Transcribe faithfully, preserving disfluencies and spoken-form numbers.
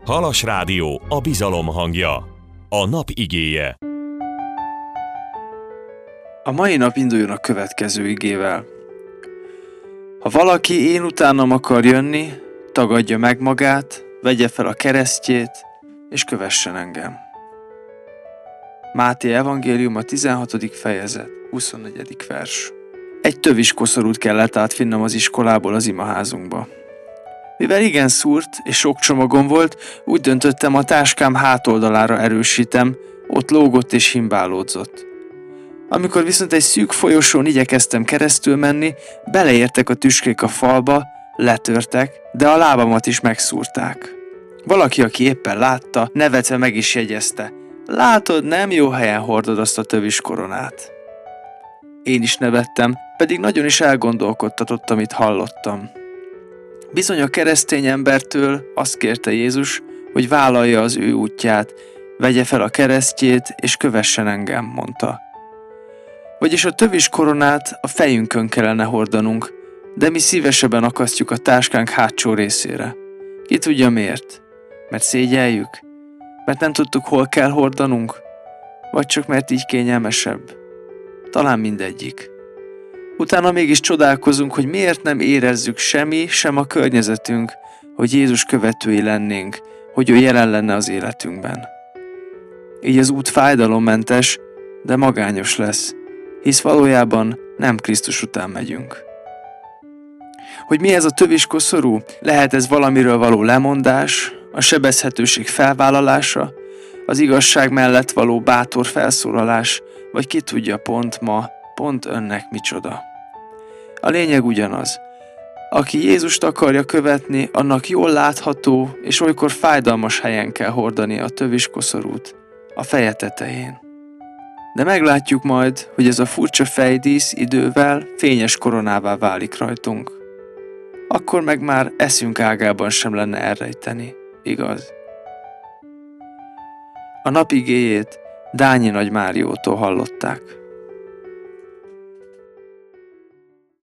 Halas Rádió, a bizalom hangja. A nap igéje. A mai nap induljon a következő igével. Ha valaki én utánam akar jönni, tagadja meg magát, vegye fel a keresztjét, és kövessen engem. Máté evangélium, a tizenhatodik fejezet, huszonnegyedik vers. Egy tövis koszorút kellett átvinnem az iskolából az imaházunkba. Mivel igen szúrt és sok csomagom volt, úgy döntöttem, a táskám hátoldalára erősítem, ott lógott és himbálódzott. Amikor viszont egy szűk folyosón igyekeztem keresztül menni, beleértek a tüskék a falba, letörtek, de a lábamat is megszúrták. Valaki, aki éppen látta, nevetve meg is jegyezte: látod, nem jó helyen hordod azt a tövis koronát. Én is nevettem, pedig nagyon is elgondolkodtatott, amit hallottam. Bizony a keresztény embertől azt kérte Jézus, hogy vállalja az ő útját, vegye fel a keresztjét, és kövessen engem, mondta. Vagyis a tövis koronát a fejünkön kellene hordanunk, de mi szívesebben akasztjuk a táskánk hátsó részére. Ki tudja miért? Mert szégyeljük? Mert nem tudtuk, hol kell hordanunk? Vagy csak mert így kényelmesebb? Talán mindegyik. Utána mégis csodálkozunk, hogy miért nem érezzük semmi, sem a környezetünk, hogy Jézus követői lennénk, hogy ő jelen lenne az életünkben. Így az út fájdalommentes, de magányos lesz, hisz valójában nem Krisztus után megyünk. Hogy mi ez a tövis koszorú? Lehet ez valamiről való lemondás, a sebezhetőség felvállalása, az igazság mellett való bátor felszólalás, vagy ki tudja pont ma, pont önnek micsoda. A lényeg ugyanaz. Aki Jézust akarja követni, annak jól látható és olykor fájdalmas helyen kell hordani a tövis koszorút, a feje tetején. De meglátjuk majd, hogy ez a furcsa fejdísz idővel fényes koronává válik rajtunk. Akkor meg már eszünk ágában sem lenne elrejteni, igaz? A nap igéjét Dányi Nagy Máriótól hallották.